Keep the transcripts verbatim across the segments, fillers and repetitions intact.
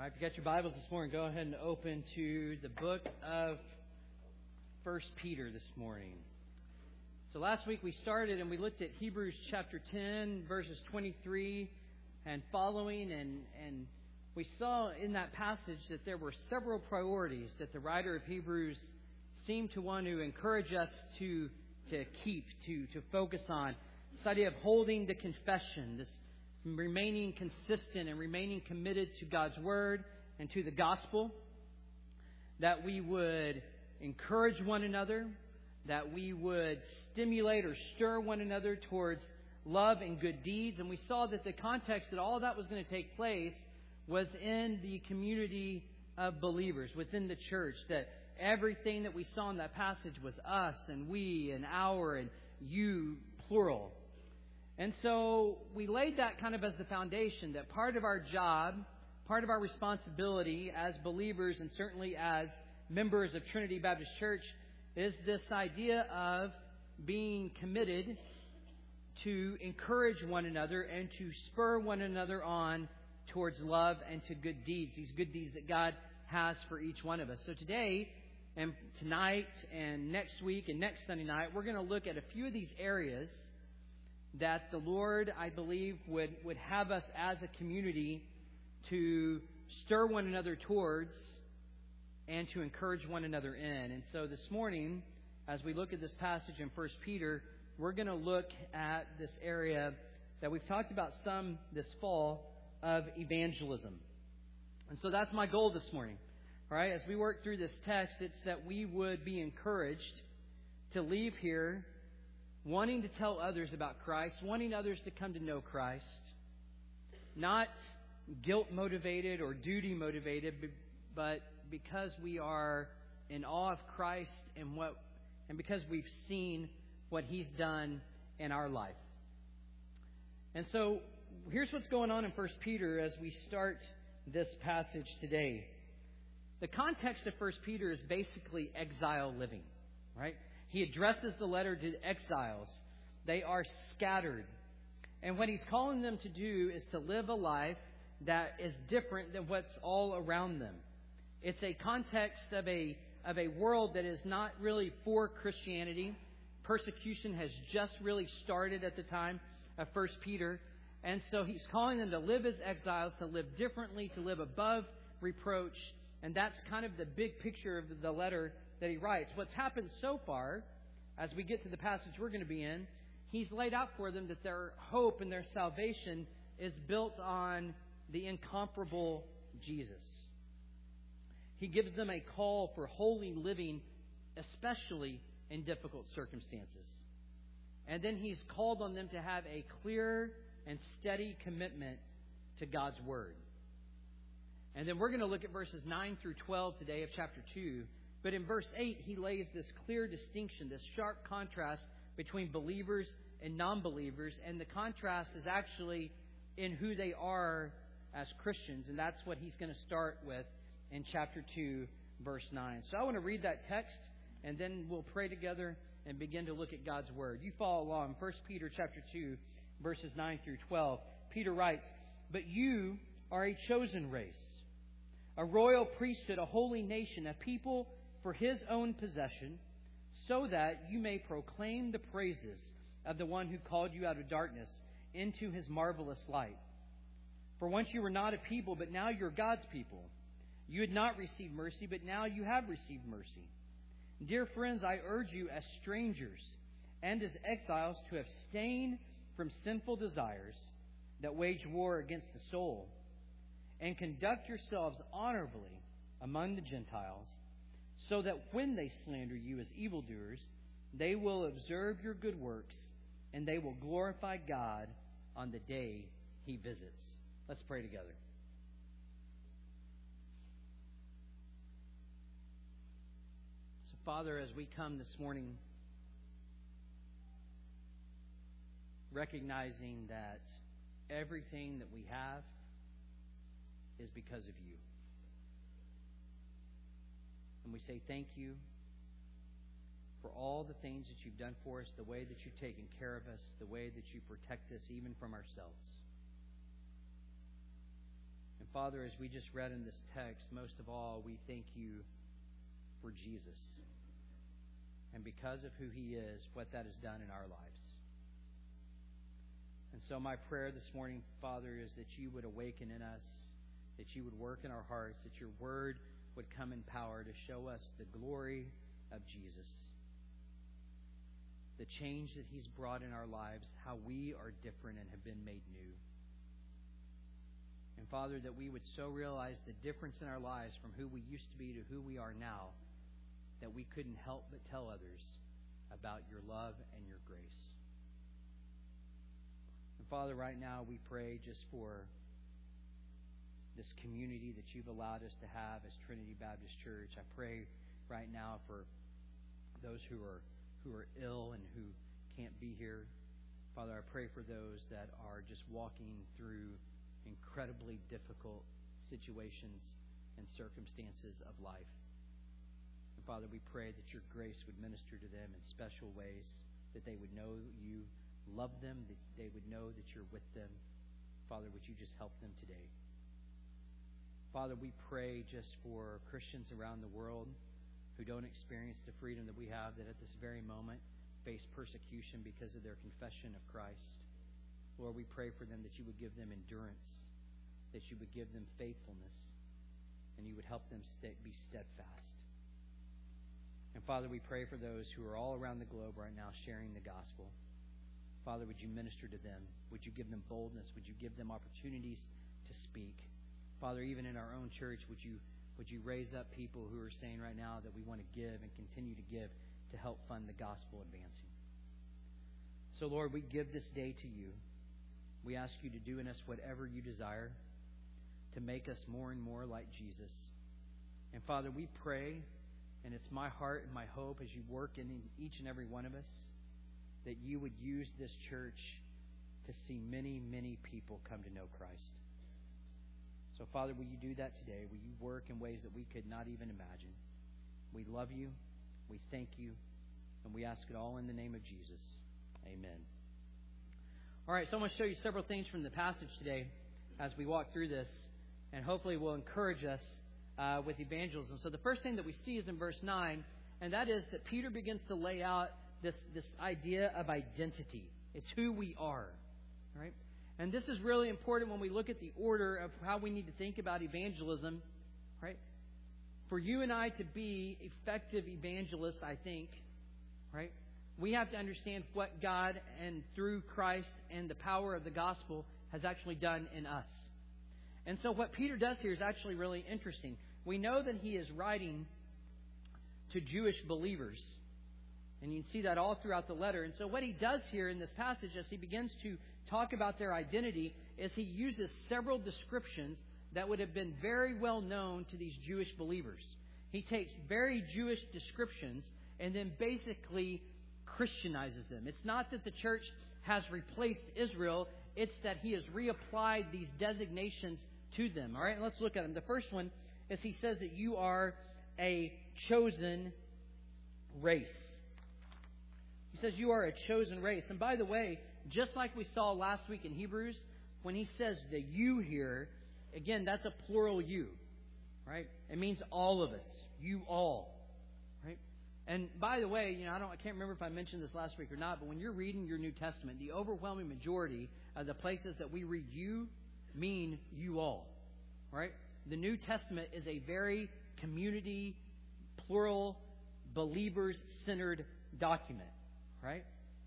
All right, if you got your Bibles this morning, go ahead and open to the book of First Peter this morning. So last week we started and we looked at Hebrews chapter ten, verses twenty-three and following, and, and we saw in that passage that there were several priorities that the writer of Hebrews seemed to want to encourage us to, to keep, to, to focus on. This idea of holding the confession, this remaining consistent and remaining committed to God's Word and to the gospel, that we would encourage one another, that we would stimulate or stir one another towards love and good deeds. And we saw that the context that all that was going to take place was in the community of believers, within the church, that everything that we saw in that passage was us and we and our and you, plural. And so we laid that kind of as the foundation, that part of our job, part of our responsibility as believers and certainly as members of Trinity Baptist Church is this idea of being committed to encourage one another and to spur one another on towards love and to good deeds, these good deeds that God has for each one of us. So today and tonight and next week and next Sunday night, we're going to look at a few of these areas that the Lord, I believe, would, would have us as a community to stir one another towards and to encourage one another in. And so this morning, as we look at this passage in First Peter, we're going to look at this area that we've talked about some this fall of evangelism. And so that's my goal this morning. All right, as we work through this text, it's that we would be encouraged to leave here wanting to tell others about Christ, wanting others to come to know Christ, not guilt-motivated or duty-motivated, but because we are in awe of Christ and what, and because we've seen what He's done in our life. And so here's what's going on in First Peter as we start this passage today. The context of First Peter is basically exile living, right? He addresses the letter to exiles. They are scattered. And what he's calling them to do is to live a life that is different than what's all around them. It's a context of a, of a world that is not really for Christianity. Persecution has just really started at the time of First Peter. And so he's calling them to live as exiles, to live differently, to live above reproach. And that's kind of the big picture of the letter that he writes. What's happened so far, as we get to the passage we're going to be in, he's laid out for them that their hope and their salvation is built on the incomparable Jesus. He gives them a call for holy living, especially in difficult circumstances. And then he's called on them to have a clear and steady commitment to God's Word. And then we're going to look at verses nine through twelve today of chapter two. But in verse eight, he lays this clear distinction, this sharp contrast between believers and non-believers. And the contrast is actually in who they are as Christians. And that's what he's going to start with in chapter two, verse nine. So I want to read that text, and then we'll pray together and begin to look at God's Word. You follow along. First Peter chapter two, verses nine through twelve. Peter writes, "But you are a chosen race, a royal priesthood, a holy nation, a people for His own possession, so that you may proclaim the praises of the one who called you out of darkness into His marvelous light. For once you were not a people, but now you're God's people. You had not received mercy, but now you have received mercy. Dear friends, I urge you as strangers and as exiles to abstain from sinful desires that wage war against the soul, and conduct yourselves honorably among the Gentiles, so that when they slander you as evildoers, they will observe your good works, and they will glorify God on the day He visits." Let's pray together. So, Father, as we come this morning, recognizing that everything that we have is because of you. And we say thank you for all the things that you've done for us, the way that you've taken care of us, the way that you protect us even from ourselves. And Father, as we just read in this text, most of all, we thank you for Jesus. And because of who He is, what that has done in our lives. And so my prayer this morning, Father, is that you would awaken in us, that you would work in our hearts, that your word would come in power to show us the glory of Jesus. The change that He's brought in our lives, how we are different and have been made new. And Father, that we would so realize the difference in our lives from who we used to be to who we are now, that we couldn't help but tell others about your love and your grace. And Father, right now we pray just for this community that you've allowed us to have as Trinity Baptist Church. I pray right now for those who are who are ill and who can't be here. Father, I pray for those that are just walking through incredibly difficult situations and circumstances of life. And Father, we pray that your grace would minister to them in special ways, that they would know you love them, that they would know that you're with them. Father, would you just help them today? Father, we pray just for Christians around the world who don't experience the freedom that we have, that at this very moment face persecution because of their confession of Christ. Lord, we pray for them that you would give them endurance, that you would give them faithfulness, and you would help them stay, be steadfast. And Father, we pray for those who are all around the globe right now sharing the gospel. Father, would you minister to them? Would you give them boldness? Would you give them opportunities to speak? Father, even in our own church, would you would you raise up people who are saying right now that we want to give and continue to give to help fund the gospel advancing? So, Lord, we give this day to you. We ask you to do in us whatever you desire to make us more and more like Jesus. And Father, we pray, and it's my heart and my hope as you work in each and every one of us, that you would use this church to see many, many people come to know Christ. So, Father, will you do that today? Will you work in ways that we could not even imagine? We love you, we thank you, and we ask it all in the name of Jesus. Amen. All right, so I'm going to show you several things from the passage today as we walk through this, and hopefully will encourage us uh, with evangelism. So the first thing that we see is in verse nine, and that is that Peter begins to lay out this, this idea of identity. It's who we are, right? And this is really important when we look at the order of how we need to think about evangelism, right? For you and I to be effective evangelists, I think, right, we have to understand what God and through Christ and the power of the gospel has actually done in us. And so what Peter does here is actually really interesting. We know that he is writing to Jewish believers. And you can see that all throughout the letter. And so what he does here in this passage as he begins to talk about their identity is he uses several descriptions that would have been very well known to these Jewish believers. He takes very Jewish descriptions and then basically Christianizes them. It's not that the church has replaced Israel. It's that he has reapplied these designations to them. All right, let's look at them. The first one is he says that you are a chosen race. He says you are a chosen race. And by the way, just like we saw last week in Hebrews, when he says the you here, again, that's a plural you, right? It means all of us, you all, right? And by the way, you know, I don't, I can't remember if I mentioned this last week or not, but when you're reading your New Testament, the overwhelming majority of the places that we read you mean you all, right? The New Testament is a very community, plural, believers-centered document, right?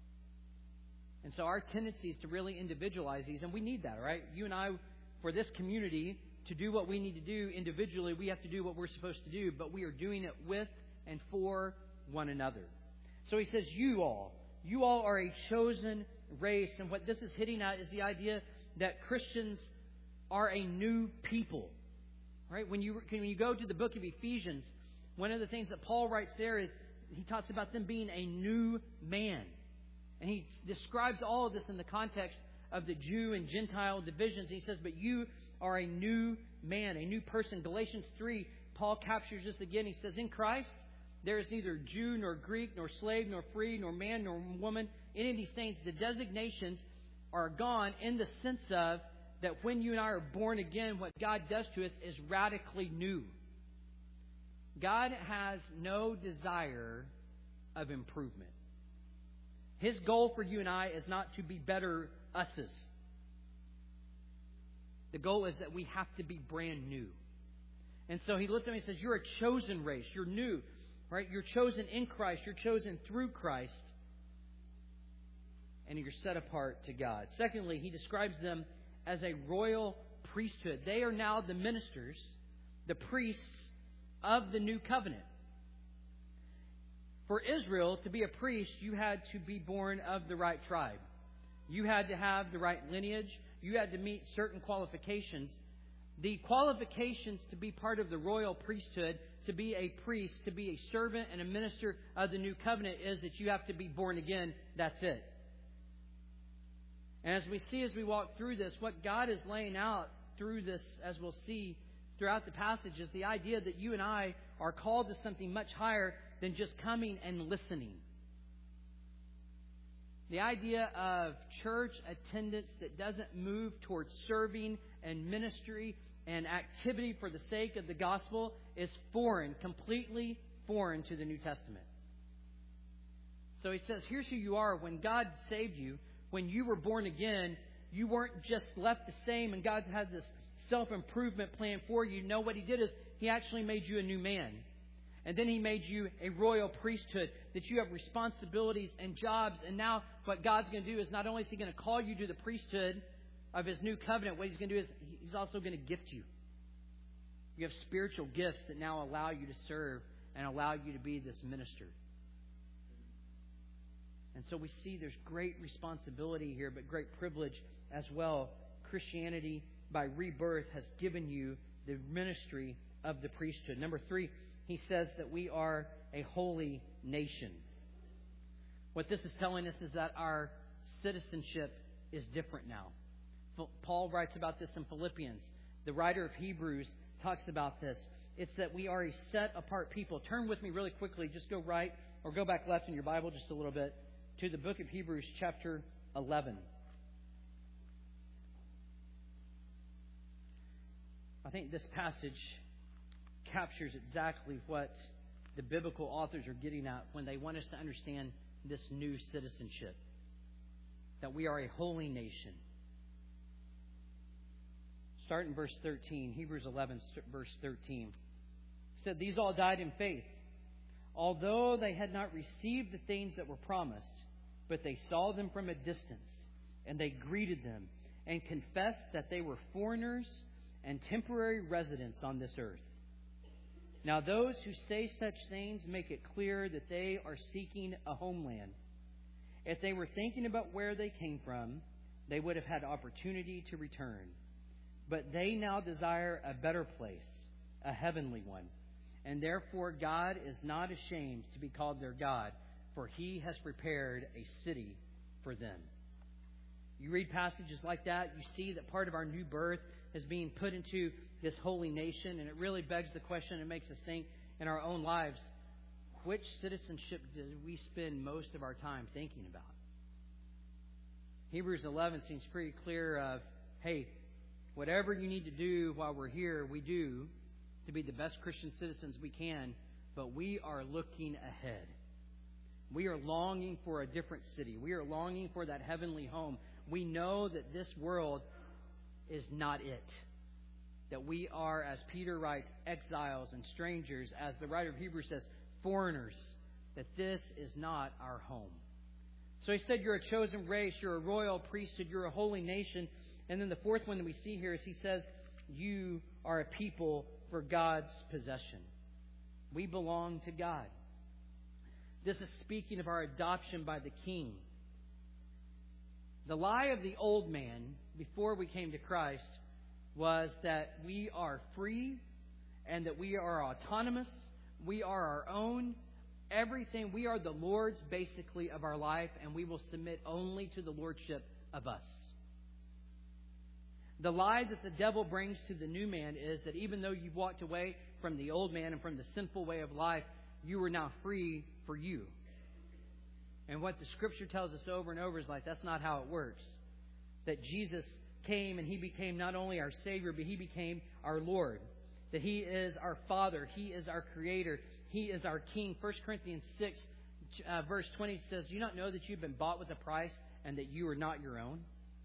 And so our tendency is to really individualize these, and we need that, right? You and I, for this community, to do what we need to do individually, we have to do what we're supposed to do, but we are doing it with and for one another. So he says, you all, you all are a chosen race, and what this is hitting at is the idea that Christians are a new people, right? When you, when you go to the book of Ephesians, one of the things that Paul writes there is he talks about them being a new man. And he describes all of this in the context of the Jew and Gentile divisions. He says, but you are a new man, a new person. Galatians three, Paul captures this again. He says, in Christ, there is neither Jew nor Greek, nor slave, nor free, nor man, nor woman. Any of these things, the designations are gone in the sense of that when you and I are born again, what God does to us is radically new. God has no desire of improvement. His goal for you and I is not to be better us's. The goal is that we have to be brand new. And so He looks at me and says, you're a chosen race. You're new. Right? You're chosen in Christ. You're chosen through Christ. And you're set apart to God. Secondly, He describes them as a royal priesthood. They are now the ministers, the priests of the new covenant. For Israel, to be a priest, you had to be born of the right tribe. You had to have the right lineage. You had to meet certain qualifications. The qualifications to be part of the royal priesthood, to be a priest, to be a servant and a minister of the new covenant, is that you have to be born again. That's it. And as we see as we walk through this, what God is laying out through this, as we'll see throughout the passage, is the idea that you and I are called to something much higher than just coming and listening. The idea of church attendance that doesn't move towards serving and ministry and activity for the sake of the gospel is foreign, completely foreign to the New Testament. So He says, here's who you are. When God saved you, when you were born again, you weren't just left the same and God's had this self-improvement plan for you. No, what He did is He actually made you a new man. And then He made you a royal priesthood, that you have responsibilities and jobs. And now what God's going to do is not only is He going to call you to the priesthood of His new covenant, what He's going to do is He's also going to gift you. You have spiritual gifts that now allow you to serve and allow you to be this minister. And so we see there's great responsibility here, but great privilege as well. Christianity, by rebirth, has given you the ministry of the priesthood. Number three, He says that we are a holy nation. What this is telling us is that our citizenship is different now. Paul writes about this in Philippians. The writer of Hebrews talks about this. It's that we are a set-apart people. Turn with me really quickly. Just go right or go back left in your Bible just a little bit to the book of Hebrews chapter eleven. I think this passage captures exactly what the biblical authors are getting at when they want us to understand this new citizenship. That we are a holy nation. Start in verse thirteen. Hebrews eleven, verse thirteen. It said, these all died in faith, although they had not received the things that were promised, but they saw them from a distance, and they greeted them, and confessed that they were foreigners and temporary residents on this earth. Now those who say such things make it clear that they are seeking a homeland. If they were thinking about where they came from, they would have had opportunity to return. But they now desire a better place, a heavenly one. And therefore God is not ashamed to be called their God, for He has prepared a city for them. You read passages like that, you see that part of our new birth is being put into this holy nation, and it really begs the question and makes us think in our own lives, which citizenship do we spend most of our time thinking about? Hebrews eleven seems pretty clear of, hey, whatever you need to do while we're here, we do to be the best Christian citizens we can, but we are looking ahead. We are longing for a different city. We are longing for that heavenly home. We know that this world is not it. That we are, as Peter writes, exiles and strangers, as the writer of Hebrews says, foreigners. That this is not our home. So he said you're a chosen race, you're a royal priesthood, you're a holy nation. And then the fourth one that we see here is he says you are a people for God's possession. We belong to God. This is speaking of our adoption by the King. The lie of the old man before we came to Christ was that we are free and that we are autonomous. We are our own. Everything. We are the Lord's basically of our life, and we will submit only to the lordship of us. The lie that the devil brings to the new man is that even though you've walked away from the old man and from the sinful way of life, you are now free for you. And what the Scripture tells us over and over is like, that's not how it works. That Jesus came and He became not only our Savior, but He became our Lord. That He is our Father. He is our Creator. He is our King. First Corinthians six, uh, verse twenty says, "Do you not know that you've been bought with a price and that you are not your own?"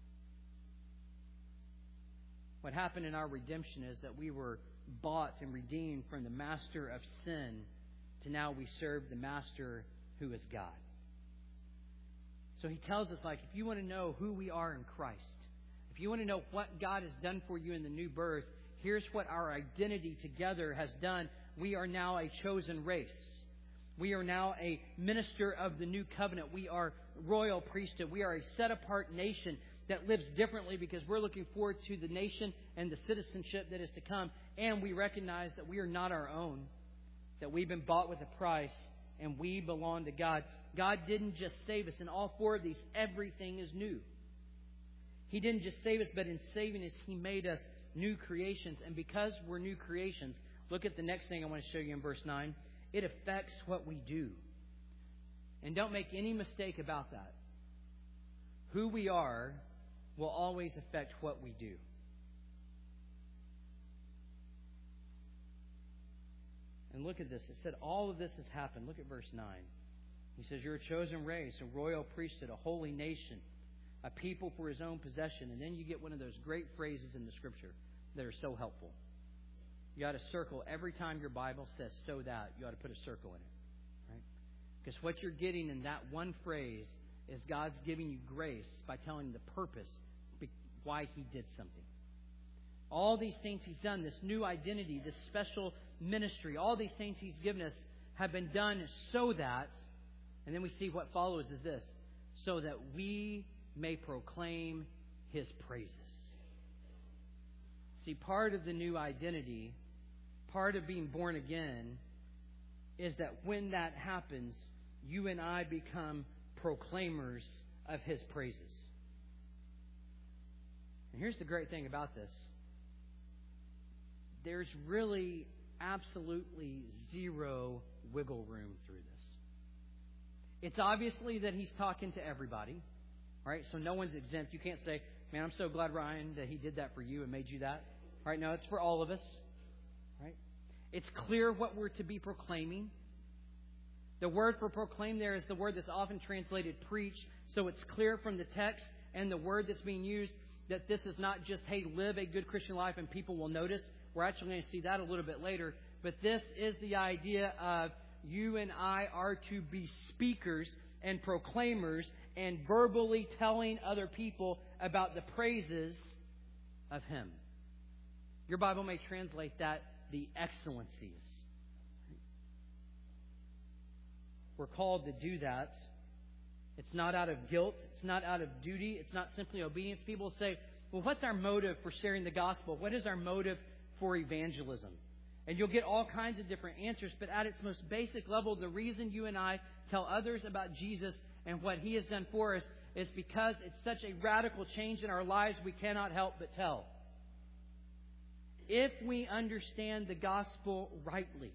What happened in our redemption is that we were bought and redeemed from the master of sin to now we serve the master who is God. So He tells us, like, if you want to know who we are in Christ, if you want to know what God has done for you in the new birth, here's what our identity together has done. We are now a chosen race. We are now a minister of the new covenant. We are royal priesthood. We are a set-apart nation that lives differently because we're looking forward to the nation and the citizenship that is to come. And we recognize that we are not our own, that we've been bought with a price and we belong to God. God didn't just save us. In all four of these, everything is new. He didn't just save us, but in saving us, He made us new creations. And because we're new creations, look at the next thing I want to show you in verse nine. It affects what we do. And don't make any mistake about that. Who we are will always affect what we do. And look at this. It said all of this has happened. Look at verse nine. He says, "You're a chosen race, a royal priesthood, a holy nation, a people for His own possession." And then you get one of those great phrases in the Scripture that are so helpful. You ought to circle every time your Bible says "so that." You ought to put a circle in it, right? Because what you're getting in that one phrase is God's giving you grace by telling you the purpose why He did something. All these things He's done, this new identity, this special ministry, all these things He's given us have been done so that, and then we see what follows is this, so that we may proclaim His praises. See, part of the new identity, part of being born again, is that when that happens, you and I become proclaimers of His praises. And here's the great thing about this. There's really absolutely zero wiggle room through this. It's obviously that He's talking to everybody, right? So no one's exempt. You can't say, "Man, I'm so glad, Ryan, that He did that for you and made you that." Right? No, it's for all of us. Right? It's clear what we're to be proclaiming. The word for proclaim there is the word that's often translated preach. So it's clear from the text and the word that's being used that this is not just, hey, live a good Christian life and people will notice. We're actually going to see that a little bit later. But this is the idea of you and I are to be speakers and proclaimers and verbally telling other people about the praises of Him. Your Bible may translate that the excellencies. We're called to do that. It's not out of guilt. It's not out of duty. It's not simply obedience. People say, well, what's our motive for sharing the gospel? What is our motive for evangelism? And you'll get all kinds of different answers. But at its most basic level, the reason you and I tell others about Jesus and what He has done for us is because it's such a radical change in our lives we cannot help but tell. If we understand the gospel rightly,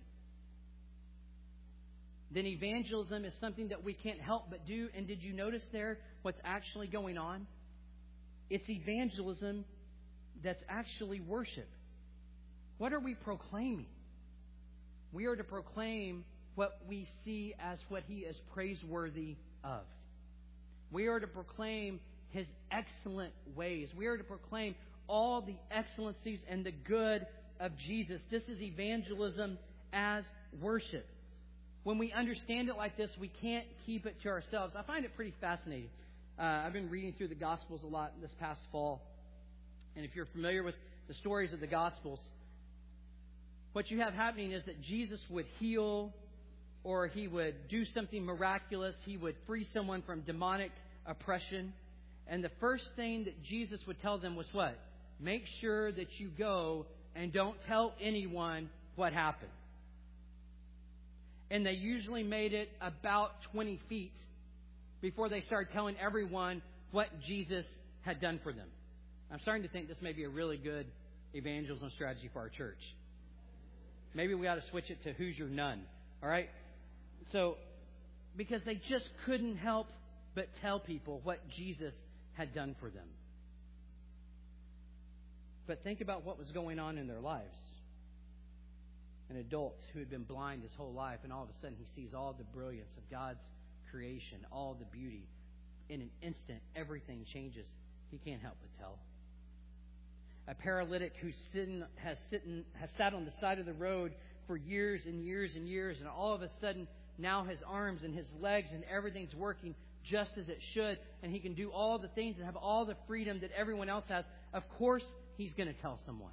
then evangelism is something that we can't help but do. And did you notice there what's actually going on? It's evangelism that's actually worship. What are we proclaiming? We are to proclaim what we see as what He is praiseworthy of. We are to proclaim His excellent ways. We are to proclaim all the excellencies and the good of Jesus. This is evangelism as worship. When we understand it like this, we can't keep it to ourselves. I find it pretty fascinating. Uh, I've been reading through the Gospels a lot this past fall. And if you're familiar with the stories of the Gospels, what you have happening is that Jesus would heal, or He would do something miraculous. He would free someone from demonic oppression. And the first thing that Jesus would tell them was what? Make sure that you go and don't tell anyone what happened. And they usually made it about twenty feet before they started telling everyone what Jesus had done for them. I'm starting to think this may be a really good evangelism strategy for our church. Maybe we ought to switch it to Who's Your Nun. All right? So, because they just couldn't help but tell people what Jesus had done for them. But think about what was going on in their lives. An adult who had been blind his whole life, and all of a sudden he sees all the brilliance of God's creation, all the beauty. In an instant, everything changes. He can't help but tell. A paralytic who sitting, has, sitting, has sat on the side of the road for years and years and years, and all of a sudden now his arms and his legs and everything's working just as it should, and he can do all the things and have all the freedom that everyone else has. Of course he's going to tell someone.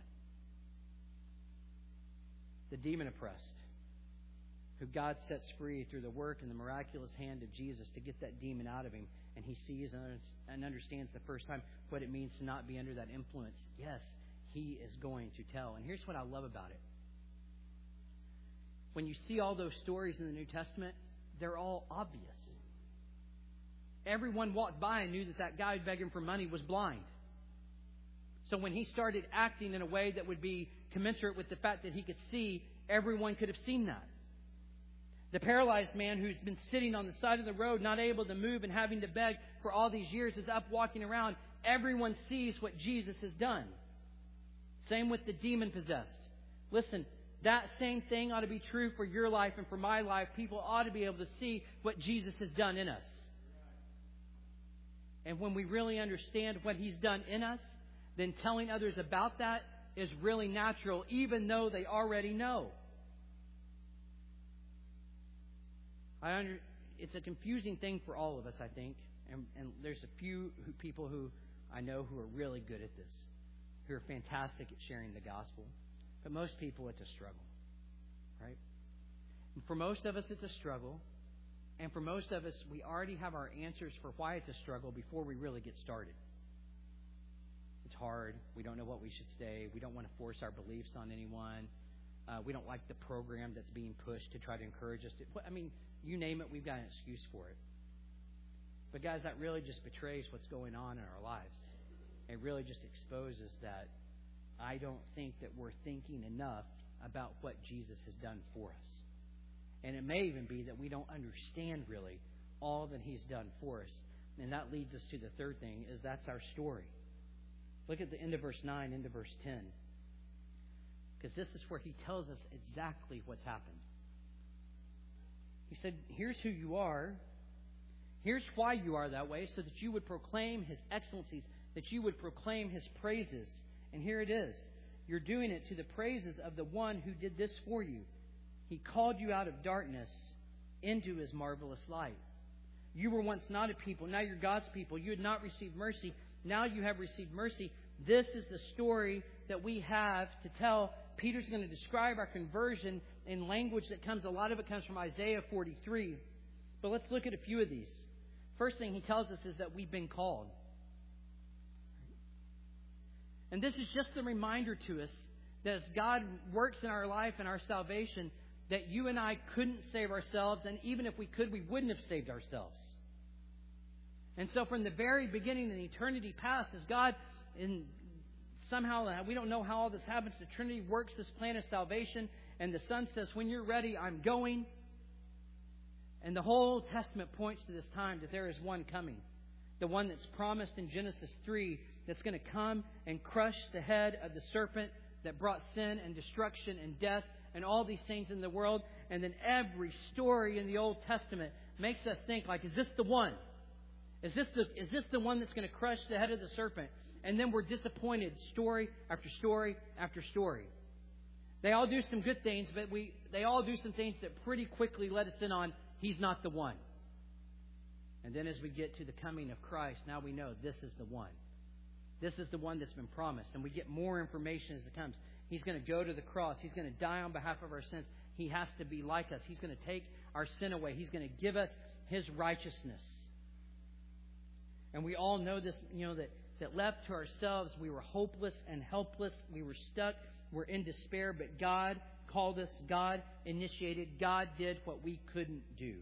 The demon oppressed, who God sets free through the work and the miraculous hand of Jesus to get that demon out of him, and he sees and understands the first time what it means to not be under that influence. Yes, he is going to tell. And here's what I love about it. When you see all those stories in the New Testament, they're all obvious. Everyone walked by and knew that that guy begging for money was blind. So when he started acting in a way that would be commensurate with the fact that he could see, everyone could have seen that. The paralyzed man who's been sitting on the side of the road, not able to move and having to beg for all these years, is up walking around. Everyone sees what Jesus has done. Same with the demon-possessed. Listen, that same thing ought to be true for your life and for my life. People ought to be able to see what Jesus has done in us. And when we really understand what He's done in us, then telling others about that is really natural, even though they already know. I under, it's a confusing thing for all of us, I think. And, and there's a few who, people who I know who are really good at this, who are fantastic at sharing the gospel. But most people, it's a struggle, right? And for most of us, it's a struggle. And for most of us, we already have our answers for why it's a struggle before we really get started. It's hard. We don't know what we should say. We don't want to force our beliefs on anyone. Uh, we don't like the program that's being pushed to try to encourage us to. I mean, you name it, we've got an excuse for it. But guys, that really just betrays what's going on in our lives. It really just exposes that I don't think that we're thinking enough about what Jesus has done for us. And it may even be that we don't understand really all that He's done for us. And that leads us to the third thing, is that's our story. Look at the end of verse nine, into verse ten. Because this is where He tells us exactly what's happened. He said, here's who you are. Here's why you are that way, so that you would proclaim His excellencies, that you would proclaim His praises. And here it is. You're doing it to the praises of the one who did this for you. He called you out of darkness into His marvelous light. You were once not a people. Now you're God's people. You had not received mercy. Now you have received mercy. This is the story that we have to tell. Peter's going to describe our conversion in language that comes, a lot of it comes from Isaiah forty-three. But let's look at a few of these. First thing he tells us is that we've been called. And this is just a reminder to us that as God works in our life and our salvation, that you and I couldn't save ourselves, and even if we could, we wouldn't have saved ourselves. And so from the very beginning in eternity past, as God, in somehow, we don't know how all this happens, the Trinity works this plan of salvation, and the Son says, when you're ready, I'm going. And the whole Testament points to this time that there is one coming. The one that's promised in Genesis three, that's going to come and crush the head of the serpent that brought sin and destruction and death and all these things in the world. And then every story in the Old Testament makes us think, like, is this the one? Is this the, is this the one that's going to crush the head of the serpent? And then we're disappointed story after story after story. They all do some good things, but we they all do some things that pretty quickly let us in on He's not the one. And then as we get to the coming of Christ, now we know this is the one. This is the one that's been promised. And we get more information as it comes. He's going to go to the cross. He's going to die on behalf of our sins. He has to be like us. He's going to take our sin away. He's going to give us His righteousness. And we all know this, you know, that, that left to ourselves, we were hopeless and helpless. We were stuck. We're in despair. But God called us. God initiated. God did what we couldn't do.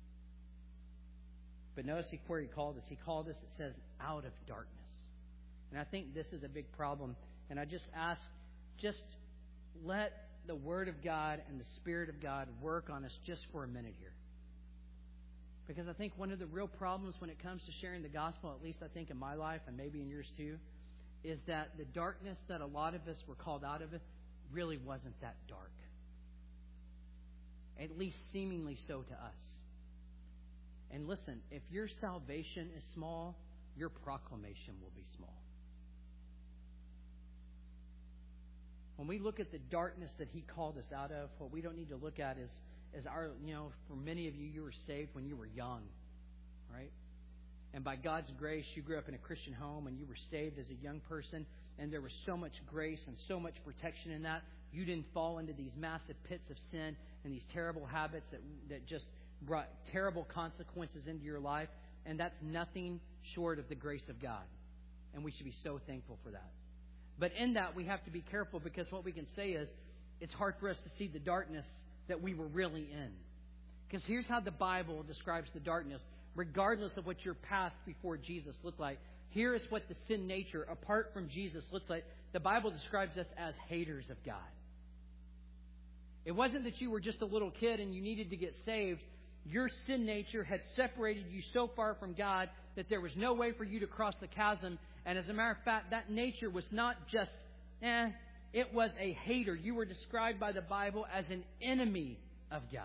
But notice where He called us. He called us, it says, out of darkness. And I think this is a big problem. And I just ask, just let the Word of God and the Spirit of God work on us just for a minute here. Because I think one of the real problems when it comes to sharing the gospel, at least I think in my life and maybe in yours too, is that the darkness that a lot of us were called out of it really wasn't that dark. At least seemingly so to us. And listen, if your salvation is small, your proclamation will be small. When we look at the darkness that He called us out of, what we don't need to look at is, is our, you know, for many of you, you were saved when you were young, right? And by God's grace, you grew up in a Christian home and you were saved as a young person. And there was so much grace and so much protection in that. You didn't fall into these massive pits of sin and these terrible habits that, that just brought terrible consequences into your life. And that's nothing short of the grace of God. And we should be so thankful for that. But in that, we have to be careful, because what we can say is it's hard for us to see the darkness that we were really in. Because here's how the Bible describes the darkness, regardless of what your past before Jesus looked like. Here is what the sin nature, apart from Jesus, looks like. The Bible describes us as haters of God. It wasn't that you were just a little kid and you needed to get saved. Your sin nature had separated you so far from God that there was no way for you to cross the chasm. And as a matter of fact, that nature was not just, eh, it was a hater. You were described by the Bible as an enemy of God.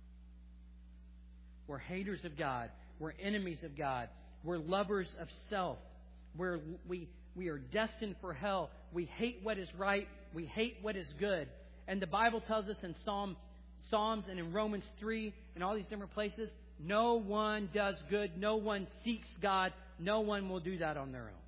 We're haters of God. We're enemies of God. We're lovers of self. We're, we, we are destined for hell. We hate what is right. We hate what is good. And the Bible tells us in Psalm, Psalms and in Romans three and all these different places, no one does good. No one seeks God. No one will do that on their own.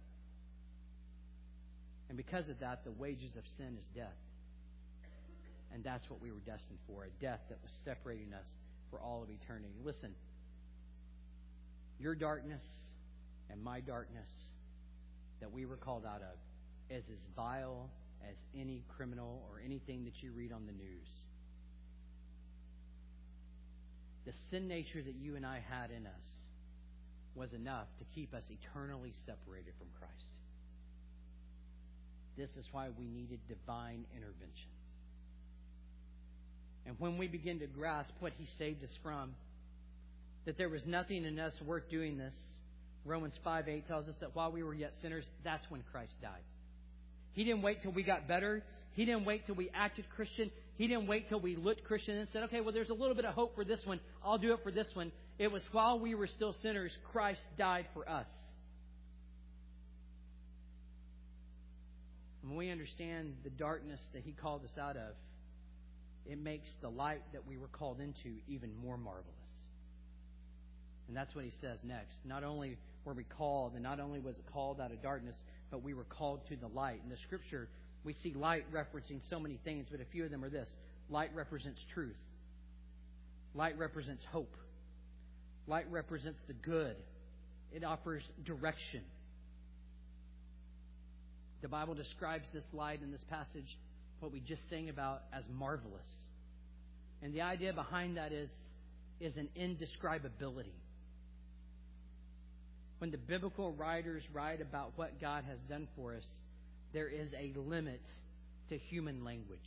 And because of that, the wages of sin is death. And that's what we were destined for, a death that was separating us for all of eternity. Listen, your darkness and my darkness that we were called out of is as vile as any criminal or anything that you read on the news. The sin nature that you and I had in us was enough to keep us eternally separated from Christ. This is why we needed divine intervention. And when we begin to grasp what He saved us from, that there was nothing in us worth doing this, Romans five eight tells us that while we were yet sinners, that's when Christ died. He didn't wait till we got better. He didn't wait till we acted Christian. He didn't wait till we looked Christian and said, okay, well, there's a little bit of hope for this one. I'll do it for this one. It was while we were still sinners, Christ died for us. When we understand the darkness that He called us out of, it makes the light that we were called into even more marvelous. And that's what He says next. Not only were we called, and not only was it called out of darkness, but we were called to the light. In the Scripture, we see light referencing so many things, but a few of them are this. Light represents truth. Light represents hope. Light represents the good. It offers direction. The Bible describes this light in this passage, what we just sang about, as marvelous. And the idea behind that is, is an indescribability. When the biblical writers write about what God has done for us, there is a limit to human language.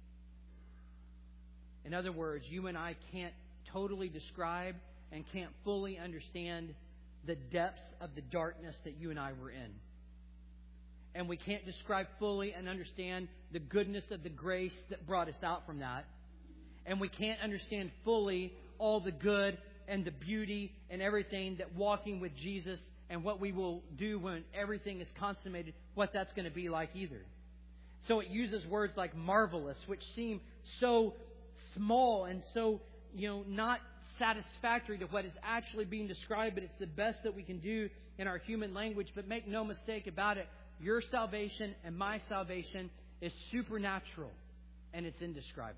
In other words, you and I can't totally describe and can't fully understand the depths of the darkness that you and I were in. And we can't describe fully and understand the goodness of the grace that brought us out from that. And we can't understand fully all the good and the beauty and everything that walking with Jesus and what we will do when everything is consummated, what that's going to be like either. So it uses words like marvelous, which seem so small and so, you know, not satisfactory to what is actually being described, but it's the best that we can do in our human language. But make no mistake about it, your salvation and my salvation is supernatural and it's indescribable.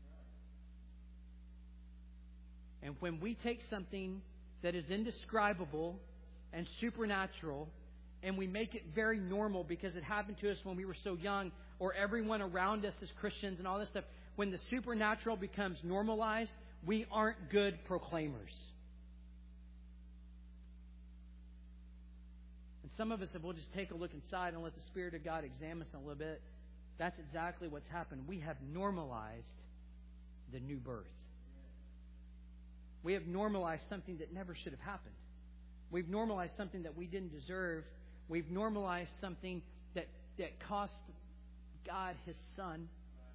And when we take something that is indescribable and supernatural and we make it very normal because it happened to us when we were so young, or everyone around us as Christians and all this stuff, when the supernatural becomes normalized, we aren't good proclaimers. And some of us, if we'll just take a look inside and let the Spirit of God examine us a little bit, that's exactly what's happened. We have normalized the new birth. We have normalized something that never should have happened. We've normalized something that we didn't deserve. We've normalized something that that cost God His Son.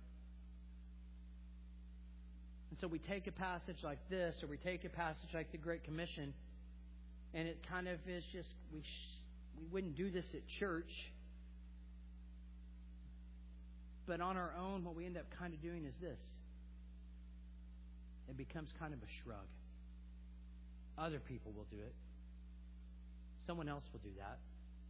And so we take a passage like this, or we take a passage like the Great Commission, and it kind of is just, we sh- we wouldn't do this at church. But on our own, what we end up kind of doing is this. It becomes kind of a shrug. Other people will do it. Someone else will do that.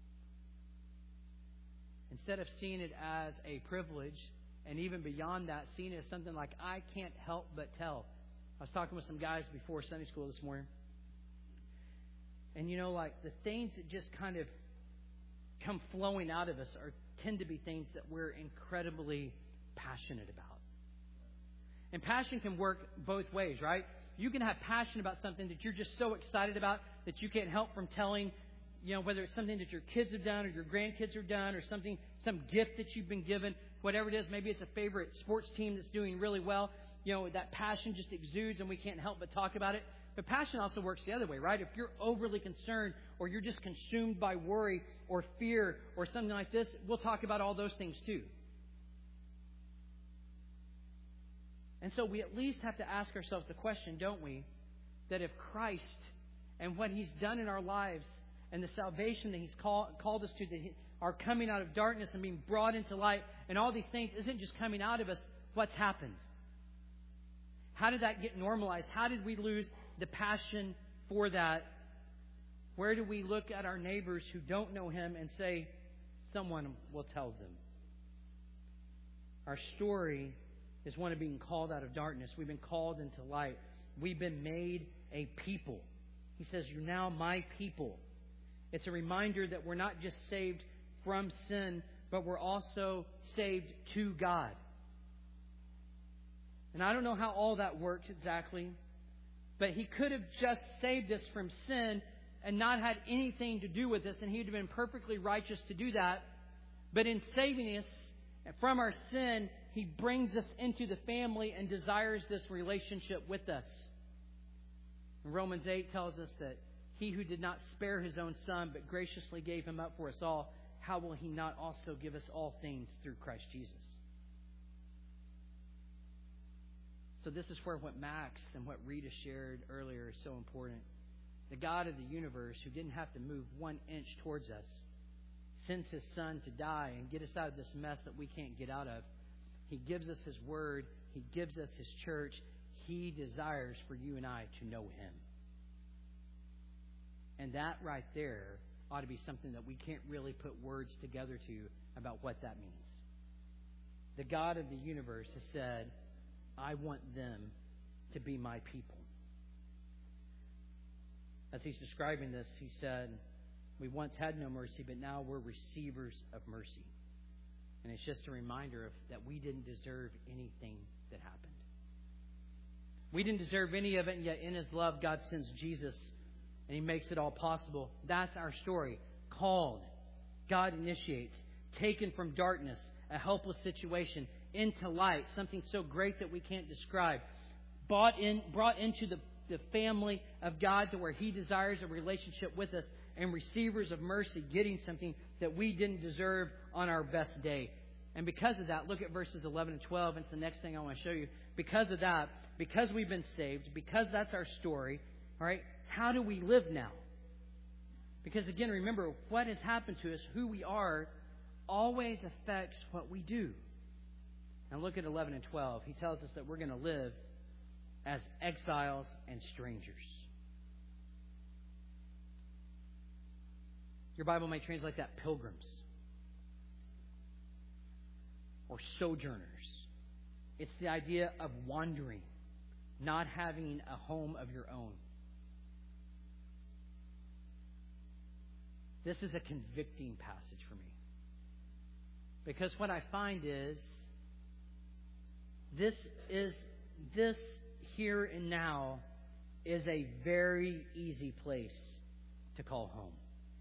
Instead of seeing it as a privilege, and even beyond that, seeing it as something like, I can't help but tell. I was talking with some guys before Sunday school this morning. And you know, like the things that just kind of come flowing out of us are tend to be things that we're incredibly passionate about. And passion can work both ways, right? You can have passion about something that you're just so excited about that you can't help from telling, you know, whether it's something that your kids have done or your grandkids have done or something, some gift that you've been given, whatever it is. Maybe it's a favorite sports team that's doing really well. You know, that passion just exudes and we can't help but talk about it. But passion also works the other way, right? If you're overly concerned or you're just consumed by worry or fear or something like this, we'll talk about all those things too. And so we at least have to ask ourselves the question, don't we, that if Christ and what He's done in our lives and the salvation that He's call, called us to, that he, our coming out of darkness and being brought into light and all these things isn't just coming out of us, what's happened? How did that get normalized? How did we lose the passion for that? Where do we look at our neighbors who don't know Him and say, someone will tell them? Our story is one of being called out of darkness. We've been called into light. We've been made a people. He says, you're now my people. It's a reminder that we're not just saved from sin, but we're also saved to God. And I don't know how all that works exactly, but He could have just saved us from sin and not had anything to do with us, and He would have been perfectly righteous to do that. But in saving us from our sin, He brings us into the family and desires this relationship with us. And Romans eight tells us that He who did not spare His own Son, but graciously gave Him up for us all, how will He not also give us all things through Christ Jesus? So this is where what Max and what Rita shared earlier is so important. The God of the universe, who didn't have to move one inch towards us, sends His Son to die and get us out of this mess that we can't get out of. He gives us His Word. He gives us His church. He desires for you and I to know Him. And that right there ought to be something that we can't really put words together to about what that means. The God of the universe has said, I want them to be my people. As He's describing this, He said, we once had no mercy, but now we're receivers of mercy. And it's just a reminder of that we didn't deserve anything that happened. We didn't deserve any of it, and yet in His love, God sends Jesus, and He makes it all possible. That's our story. Called. God initiates. Taken from darkness, a helpless situation, into light, something so great that we can't describe. Brought in, brought into the, the family of God to where He desires a relationship with us, and receivers of mercy, getting something that we didn't deserve on our best day. And because of that, look at verses eleven and twelve. It's the next thing I want to show you. Because of that, because we've been saved, because that's our story, all right, how do we live now? Because again, remember, what has happened to us, who we are, always affects what we do. Now look at eleven and twelve. He tells us that we're going to live as exiles and strangers. Your Bible may translate that pilgrims or sojourners. It's the idea of wandering, not having a home of your own. This is a convicting passage for me. Because what I find is this is this here and now is a very easy place to call home.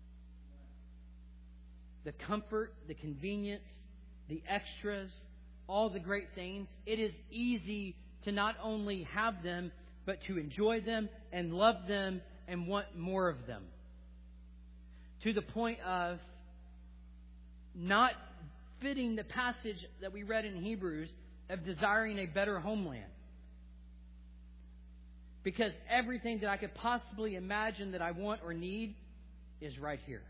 The comfort, the convenience, the extras, all the great things, it is easy to not only have them, but to enjoy them and love them and want more of them. To the point of not fitting the passage that we read in Hebrews of desiring a better homeland. Because everything that I could possibly imagine that I want or need is right here.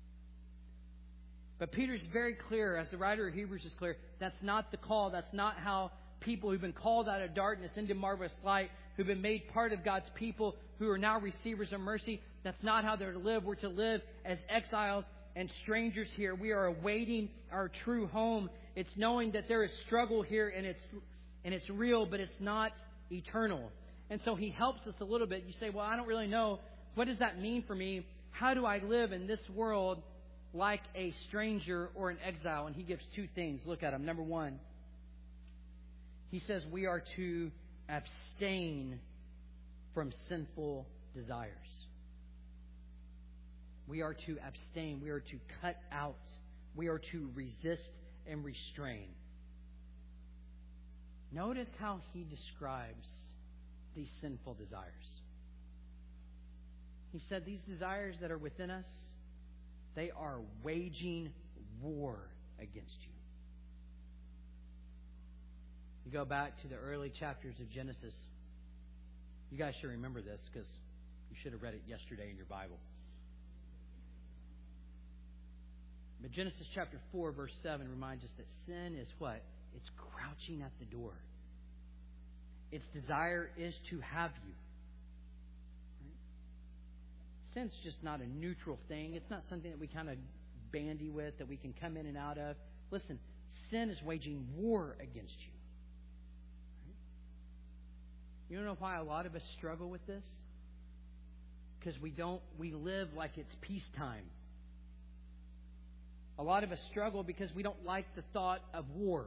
But Peter's very clear, as the writer of Hebrews is clear, that's not the call. That's not how people who've been called out of darkness into marvelous light, who've been made part of God's people, who are now receivers of mercy, that's not how they're to live. We're to live as exiles and strangers here. We are awaiting our true home. It's knowing that there is struggle here and it's and it's real, but it's not eternal. And so he helps us a little bit. You say, well, I don't really know. What does that mean for me? How do I live in this world like a stranger or an exile? And he gives two things. Look at them. Number one, he says we are to abstain from sinful desires. We are to abstain. We are to cut out. We are to resist and restrain. Notice how he describes these sinful desires. He said these desires that are within us, they are waging war against you. You go back to the early chapters of Genesis. You guys should remember this because you should have read it yesterday in your Bible. But Genesis chapter four, verse seven reminds us that sin is what? It's crouching at the door. Its desire is to have you. Right? Sin's just not a neutral thing. It's not something that we kind of bandy with, that we can come in and out of. Listen, sin is waging war against you. Right? You know why a lot of us struggle with this? Because we don't, we live like it's peacetime. A lot of us struggle because we don't like the thought of war.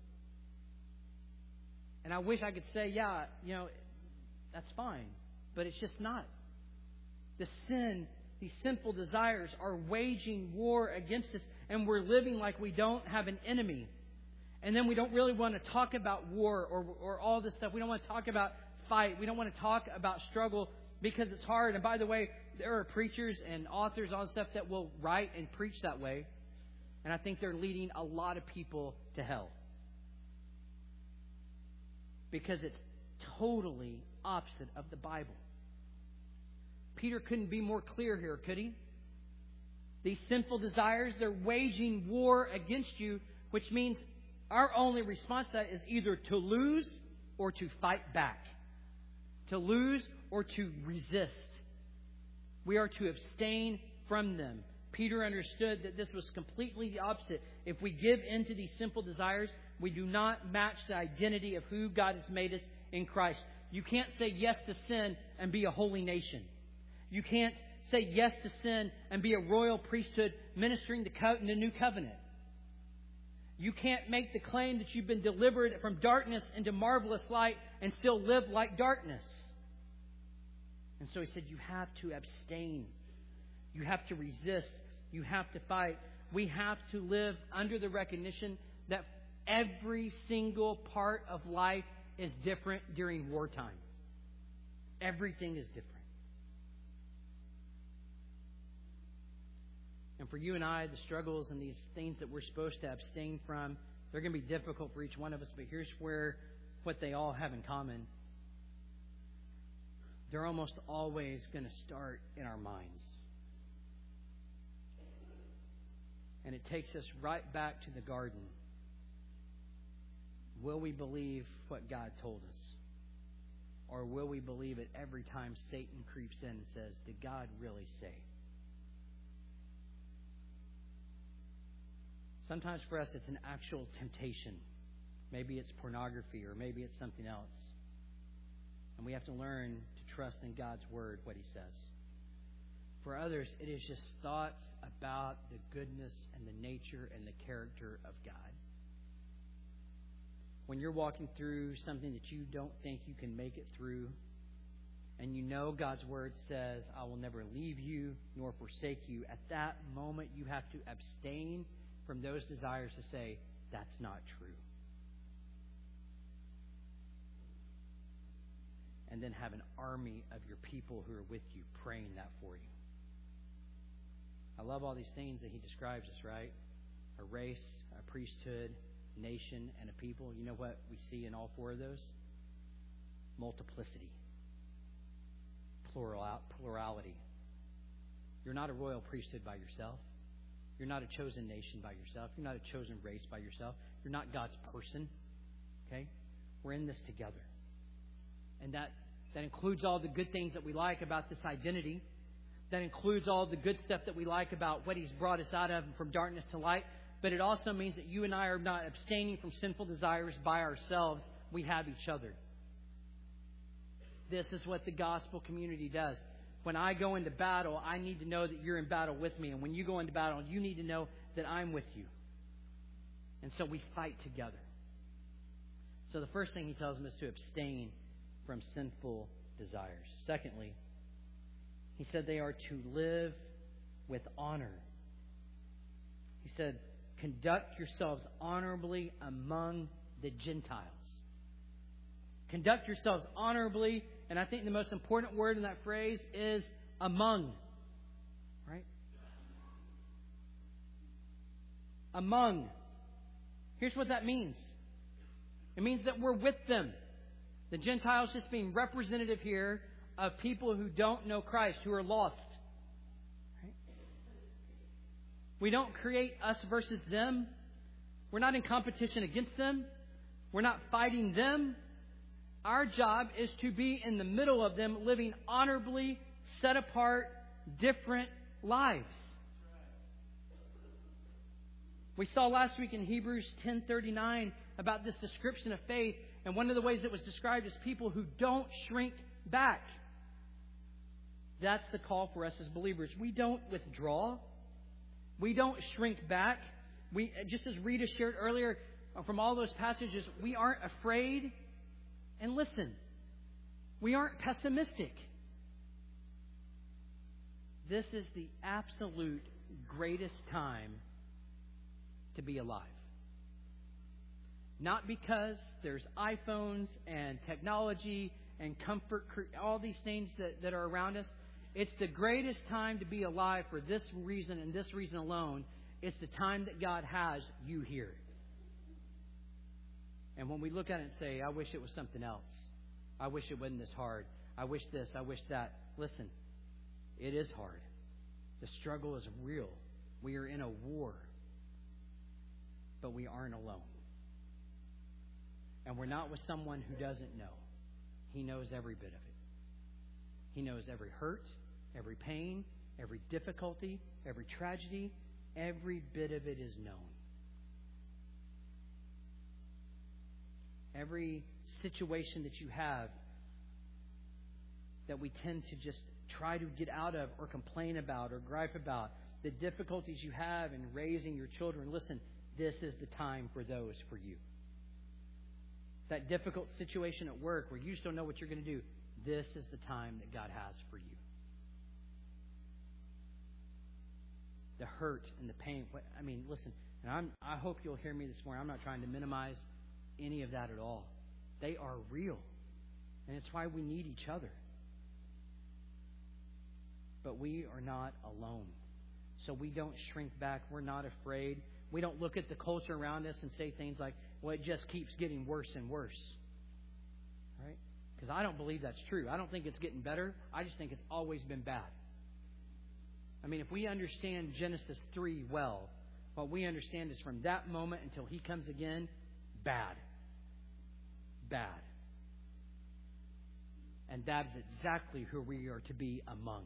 And I wish I could say, yeah, you know, that's fine. But it's just not. The sin, these sinful desires are waging war against us. And we're living like we don't have an enemy. And then we don't really want to talk about war or, or all this stuff. We don't want to talk about fight. We don't want to talk about struggle because it's hard. And by the way, there are preachers and authors, all this stuff that will write and preach that way. And I think they're leading a lot of people to hell. Because it's totally opposite of the Bible. Peter couldn't be more clear here, could he? These sinful desires, they're waging war against you, which means our only response to that is either to lose or to fight back. To lose or to resist. We are to abstain from them. Peter understood that this was completely the opposite. If we give in to these simple desires, we do not match the identity of who God has made us in Christ. You can't say yes to sin and be a holy nation. You can't say yes to sin and be a royal priesthood ministering the, co- the new covenant. You can't make the claim that you've been delivered from darkness into marvelous light and still live like darkness. And so he said you have to abstain. You have to resist. You have to fight. We have to live under the recognition that every single part of life is different during wartime. Everything is different. And for you and I, the struggles and these things that we're supposed to abstain from, they're going to be difficult for each one of us. But here's where what they all have in common. They're almost always going to start in our minds. And it takes us right back to the garden. Will we believe what God told us? Or will we believe it every time Satan creeps in and says, did God really say? Sometimes for us it's an actual temptation. Maybe it's pornography or maybe it's something else. And we have to learn to trust in God's Word, what He says. For others, it is just thoughts about the goodness and the nature and the character of God. When you're walking through something that you don't think you can make it through, and you know God's Word says, I will never leave you nor forsake you, at that moment you have to abstain from those desires to say, that's not true. And then have an army of your people who are with you praying that for you. I love all these things that he describes us, right? a race, a priesthood, nation, and a people. You know what we see in all four of those? Multiplicity. Plural, plurality. You're not a royal priesthood by yourself. You're not a chosen nation by yourself. You're not a chosen race by yourself. You're not God's person. Okay? We're in this together. And that, that includes all the good things that we like about this identity. That includes all the good stuff that we like about what He's brought us out of from darkness to light. But it also means that you and I are not abstaining from sinful desires by ourselves. We have each other. This is what the gospel community does. When I go into battle, I need to know that you're in battle with me. And when you go into battle, you need to know that I'm with you. And so we fight together. So the first thing he tells them is to abstain from sinful desires. Secondly, he said they are to live with honor. He said, conduct yourselves honorably among the Gentiles. Conduct yourselves honorably. And I think the most important word in that phrase is among. Right? Among. Here's what that means. It means that we're with them. The Gentiles just being representative here of people who don't know Christ, who are lost. Right? We don't create us versus them. We're not in competition against them. We're not fighting them. Our job is to be in the middle of them, living honorably, set apart, different lives. We saw last week in Hebrews ten thirty-nine about this description of faith, and one of the ways it was described is people who don't shrink back. That's the call for us as believers. We don't withdraw. We don't shrink back. We, just as Rita shared earlier from all those passages, we aren't afraid. And listen, we aren't pessimistic. This is the absolute greatest time to be alive. Not because there's iPhones and technology and comfort, all these things that, that are around us. It's the greatest time to be alive for this reason and this reason alone. It's the time that God has you here. And when we look at it and say, I wish it was something else. I wish it wasn't this hard. I wish this, I wish that. Listen, it is hard. The struggle is real. We are in a war. But we aren't alone. And we're not with someone who doesn't know. He knows every bit of it. He knows every hurt, every pain, every difficulty, every tragedy. Every bit of it is known. Every situation that you have that we tend to just try to get out of or complain about or gripe about, the difficulties you have in raising your children, listen, this is the time for those for you. That difficult situation at work where you just don't know what you're going to do, this is the time that God has for you. The hurt and the pain. I mean, listen, and I'm, I hope you'll hear me this morning. I'm not trying to minimize any of that at all. They are real. And it's why we need each other. But we are not alone. So we don't shrink back. We're not afraid. We don't look at the culture around us and say things like, well, it just keeps getting worse and worse. Right? Because I don't believe that's true. I don't think it's getting better. I just think it's always been bad. I mean, if we understand Genesis three well, what we understand is from that moment until He comes again, bad. Bad. And that is exactly who we are to be among.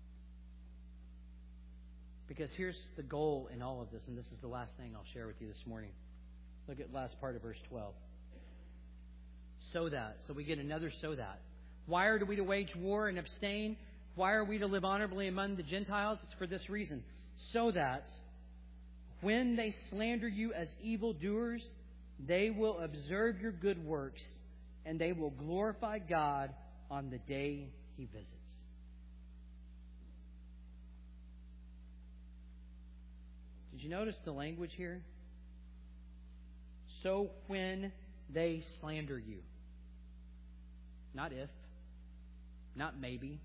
Because here's the goal in all of this, and this is the last thing I'll share with you this morning. Look at the last part of verse twelve. So that. So we get another so that. Why are we to wage war and abstain? Why are we to live honorably among the Gentiles? It's for this reason. So that when they slander you as evildoers, they will observe your good works, and they will glorify God on the day He visits. Did you notice the language here? So when they slander you. Not if. Not maybe.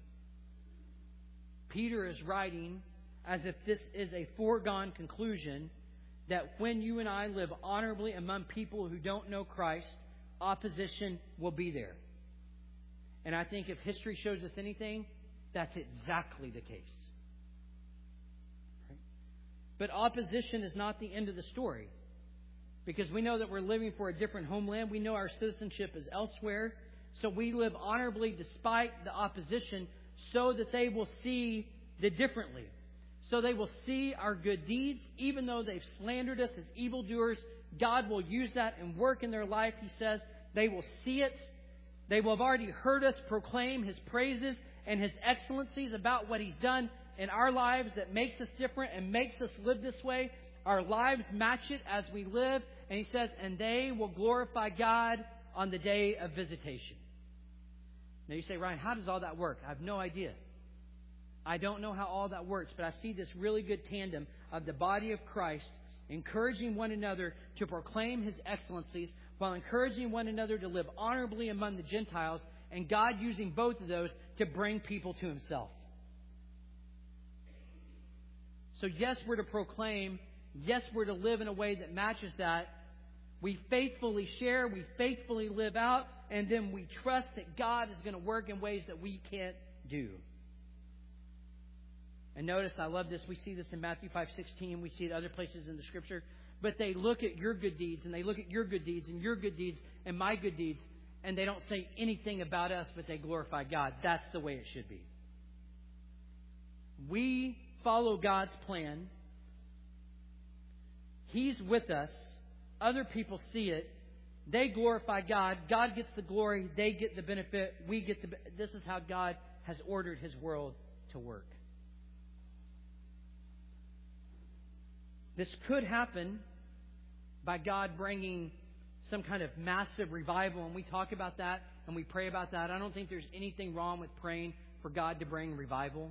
Peter is writing as if this is a foregone conclusion that when you and I live honorably among people who don't know Christ, opposition will be there. And I think if history shows us anything, that's exactly the case. Right? But opposition is not the end of the story. Because we know that we're living for a different homeland. We know our citizenship is elsewhere. So we live honorably despite the opposition so that they will see the differently. So they will see our good deeds. Even though they've slandered us as evildoers, God will use that and work in their life, He says. They will see it. They will have already heard us proclaim His praises and His excellencies about what He's done in our lives that makes us different and makes us live this way. Our lives match it as we live. And He says, and they will glorify God on the day of visitation. Now you say, Ryan, how does all that work? I have no idea. I don't know how all that works, but I see this really good tandem of the body of Christ encouraging one another to proclaim His excellencies while encouraging one another to live honorably among the Gentiles, and God using both of those to bring people to Himself. So yes, we're to proclaim. Yes, we're to live in a way that matches that. We faithfully share, we faithfully live out, and then we trust that God is going to work in ways that we can't do. And notice, I love this. We see this in Matthew five sixteen. We see it other places in the Scripture. But they look at your good deeds, and they look at your good deeds, and your good deeds, and my good deeds, and they don't say anything about us, but they glorify God. That's the way it should be. We follow God's plan. He's with us. Other people see it. They glorify God. God gets the glory. They get the benefit. We get the. This is how God has ordered His world to work. This could happen by God bringing some kind of massive revival, and we talk about that and we pray about that. I don't think there's anything wrong with praying for God to bring revival.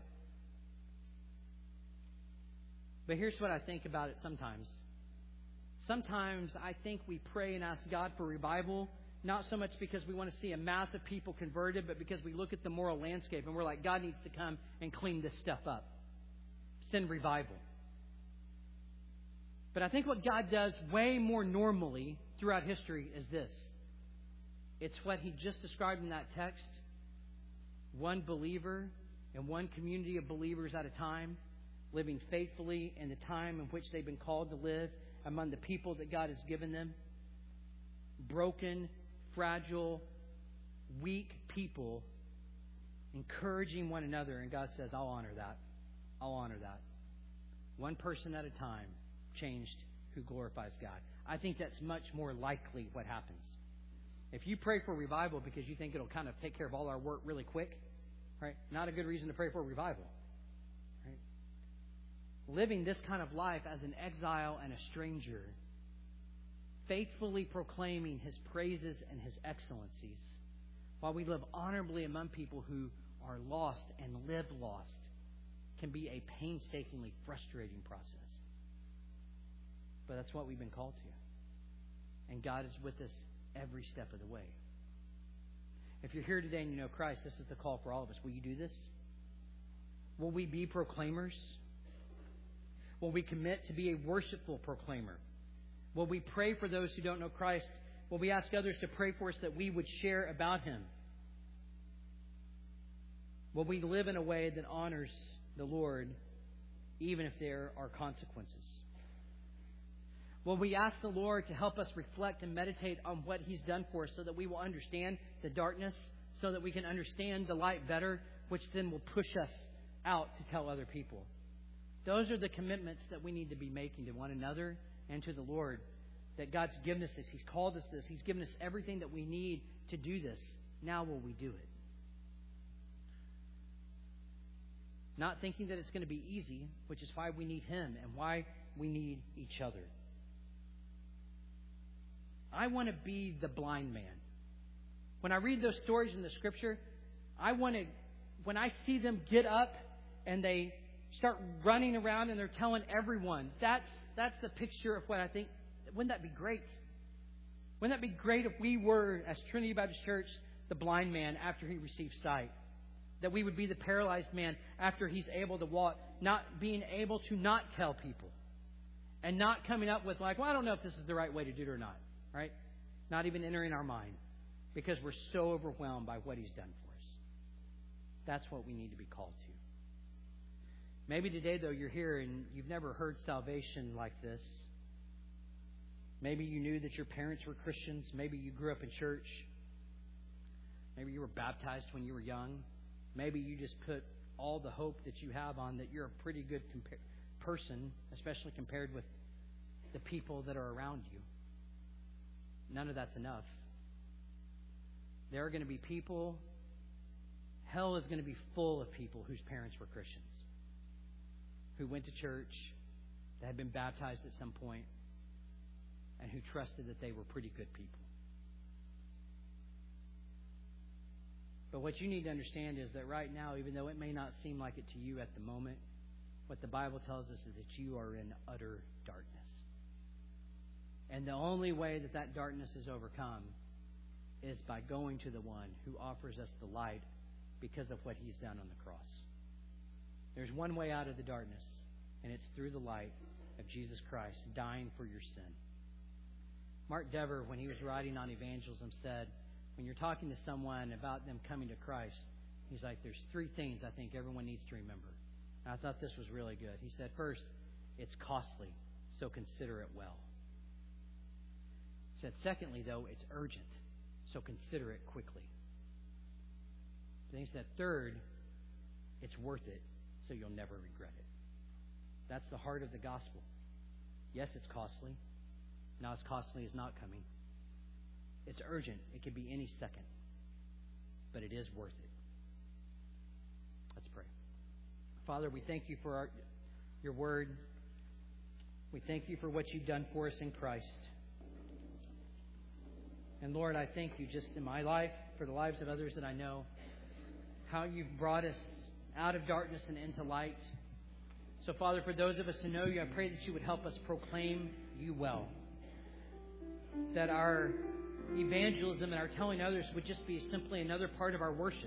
But here's what I think about it sometimes. Sometimes I think we pray and ask God for revival, not so much because we want to see a mass of people converted, but because we look at the moral landscape and we're like, God needs to come and clean this stuff up. Send revival. But I think what God does way more normally throughout history is this. It's what He just described in that text. One believer and one community of believers at a time, living faithfully in the time in which they've been called to live among the people that God has given them. Broken, fragile, weak people encouraging one another. And God says, I'll honor that. I'll honor that. One person at a time, changed, who glorifies God. I think that's much more likely what happens. If you pray for revival because you think it'll kind of take care of all our work really quick, right? Not a good reason to pray for revival. Right? Living this kind of life as an exile and a stranger, faithfully proclaiming His praises and His excellencies, while we live honorably among people who are lost and live lost, can be a painstakingly frustrating process. But that's what we've been called to. And God is with us every step of the way. If you're here today and you know Christ, this is the call for all of us. Will you do this? Will we be proclaimers? Will we commit to be a worshipful proclaimer? Will we pray for those who don't know Christ? Will we ask others to pray for us that we would share about Him? Will we live in a way that honors the Lord, even if there are consequences? Will we ask the Lord to help us reflect and meditate on what He's done for us so that we will understand the darkness, so that we can understand the light better, which then will push us out to tell other people? Those are the commitments that we need to be making to one another and to the Lord, that God's given us this. He's called us this. He's given us everything that we need to do this. Now will we do it? Not thinking that it's going to be easy, which is why we need Him and why we need each other. I want to be the blind man. When I read those stories in the Scripture, I want to, when I see them get up and they start running around and they're telling everyone, that's that's the picture of what I think. Wouldn't that be great? Wouldn't that be great if we were, as Trinity Baptist Church, the blind man after he received sight? That we would be the paralyzed man after he's able to walk, not being able to not tell people. And not coming up with like, well, I don't know if this is the right way to do it or not. Right? Not even entering our mind. Because we're so overwhelmed by what He's done for us. That's what we need to be called to. Maybe today, though, you're here and you've never heard salvation like this. Maybe you knew that your parents were Christians. Maybe you grew up in church. Maybe you were baptized when you were young. Maybe you just put all the hope that you have on that you're a pretty good compa- person, especially compared with the people that are around you. None of that's enough. There are going to be people, hell is going to be full of people whose parents were Christians, who went to church, that had been baptized at some point, and who trusted that they were pretty good people. But what you need to understand is that right now, even though it may not seem like it to you at the moment, what the Bible tells us is that you are in utter darkness. And the only way that that darkness is overcome is by going to the one who offers us the light because of what He's done on the cross. There's one way out of the darkness, and it's through the light of Jesus Christ dying for your sin. Mark Dever, when he was writing on evangelism, said, when you're talking to someone about them coming to Christ, he's like, there's three things I think everyone needs to remember. And I thought this was really good. He said, first, it's costly, so consider it well. He said, secondly, though, it's urgent, so consider it quickly. Then he said, third, it's worth it, so you'll never regret it. That's the heart of the gospel. Yes, it's costly. Not as costly as not coming. It's urgent. It could be any second. But it is worth it. Let's pray. Father, we thank You for our, Your word. We thank You for what You've done for us in Christ. And Lord, I thank You just in my life, for the lives of others that I know, how You've brought us out of darkness and into light. So, Father, for those of us who know You, I pray that You would help us proclaim You well. That our evangelism and our telling others would just be simply another part of our worship.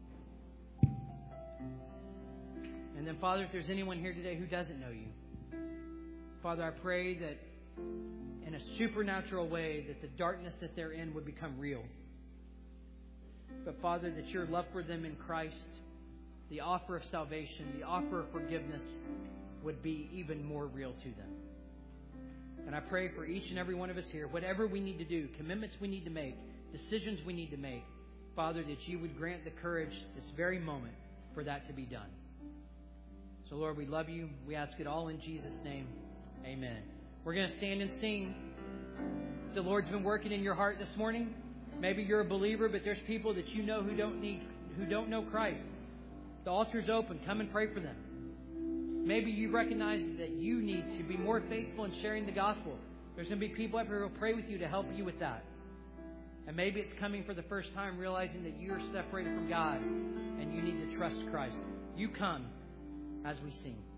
And then, Father, if there's anyone here today who doesn't know You, Father, I pray that in a supernatural way that the darkness that they're in would become real. But, Father, that Your love for them in Christ, the offer of salvation, the offer of forgiveness would be even more real to them. And I pray for each and every one of us here, whatever we need to do, commitments we need to make, decisions we need to make, Father, that You would grant the courage this very moment for that to be done. So, Lord, we love You. We ask it all in Jesus' name. Amen. We're going to stand and sing. If the Lord's been working in your heart this morning, maybe you're a believer, but there's people that you know who don't need, who don't know Christ. The altar's open. Come and pray for them. Maybe you recognize that you need to be more faithful in sharing the gospel. There's going to be people up here who will pray with you to help you with that. And maybe it's coming for the first time, realizing that you're separated from God and you need to trust Christ. You come as we sing.